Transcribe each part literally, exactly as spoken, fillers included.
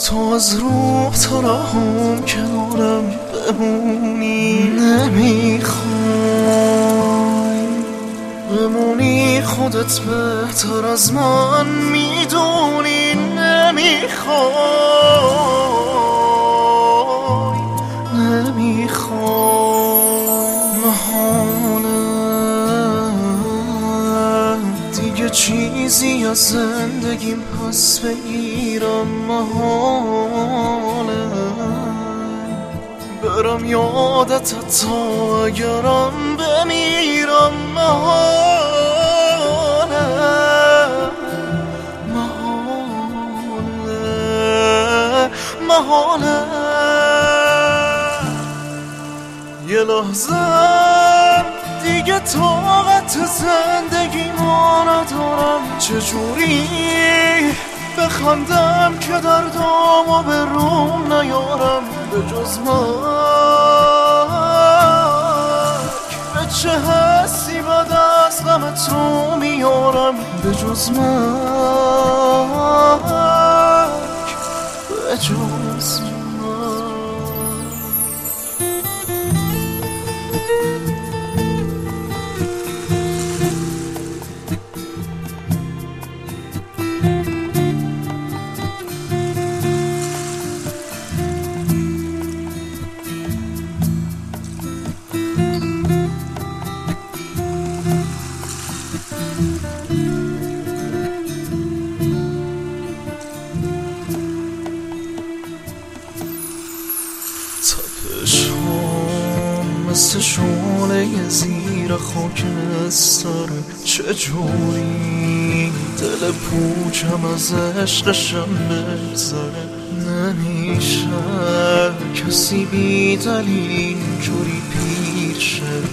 تو از روح تا راهم کنارم بمونی، نمیخوای بمونی، خودت بهتر از من میدونی، نمیخوای نمیخوای محاله دیگه چیزی از زندگیم پس بگیرم، محاله برم یادت حتی اگرم بمیرم، محاله محاله محاله یه لحظه دیگه طاقت زندگیمو ندارم، چجوری بخندم که دردامو به روم نیارم، به جز مرگ به چه حسی بعد از غمت رو میارم، به جز مرگ به جز مرگ. تپش هم مثل شعله زیر خاکستر، چجوری دل پوچم از عشقشم بگذره، نمیشه کسی بی دلیل اینجوری پیر شه،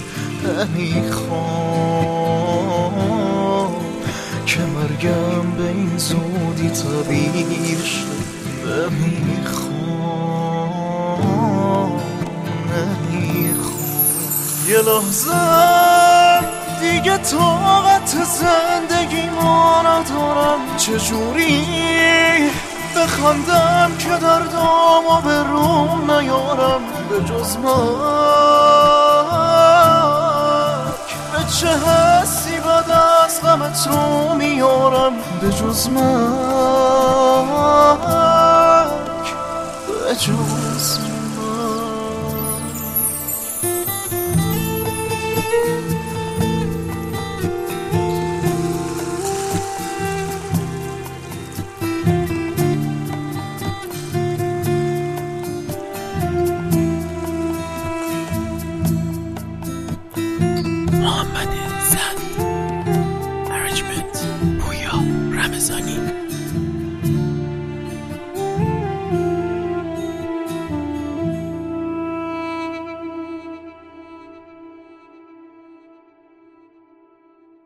نمیخوام که مرگم به این زودی تعبیر شه، نمیخوام یه لحظه دیگه طاقت زندگیمو ندارم، چجوری بخندم که دردامو به روم نیارم، به جز مرگ به چه حسی بعد از غمت رو میارم، به جز مرگ به جز